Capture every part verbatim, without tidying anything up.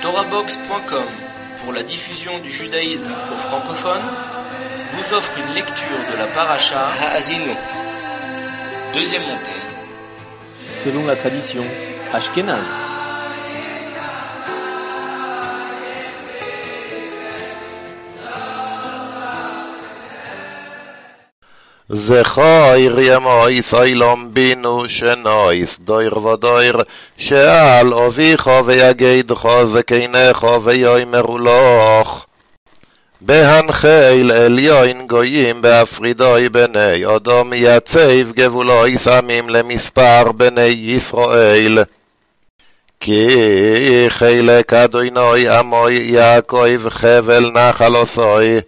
Torabox point com, pour la diffusion du judaïsme aux francophones, vous offre une lecture de la paracha Ha'azinu. Deuxième montée. Selon la tradition ashkénaze. זכור ימויס אילום בינו שנויס דויר ודויר שאל אביך ויגדך זקנך ויאמרו לך בהנחיל עליון גויים בהפרידוי בני אדום יציב גבולוי שמים למספר בני ישראל כי חילק אדוני עמוי יעקב חבל נחל עשוי.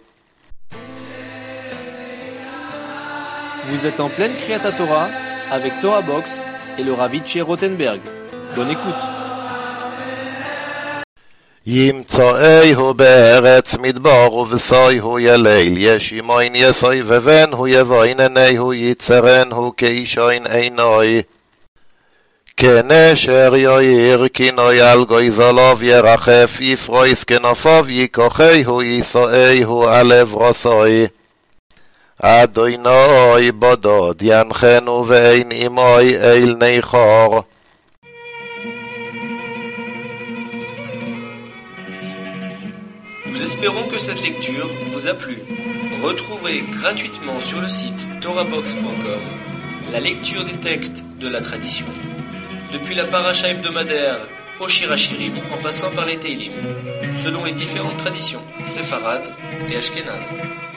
Vous êtes en pleine Kriyat Torah avec Torah Box et le Rav Itcher Rothenberg. Bonne écoute. ימצאהו בארץ מדבר ובשאיהו יליל ישימוין יסובבנו יבוין עיניהו יצרנו כאישון עינוי כנשר יאיר כינוי על גוי זלוב ירחף יפרויס כנפיו ייקחהו יישאהו על עברוסוי אדוני בודד ינחנו ואין עמוי אל ניחור. Nous espérons que cette lecture vous a plu. Retrouvez gratuitement sur le site Torabox point com la lecture des textes de la tradition, depuis la paracha hebdomadaire au Shir HaShirim en passant par les Teilim, selon les différentes traditions séfarades et ashkénazes.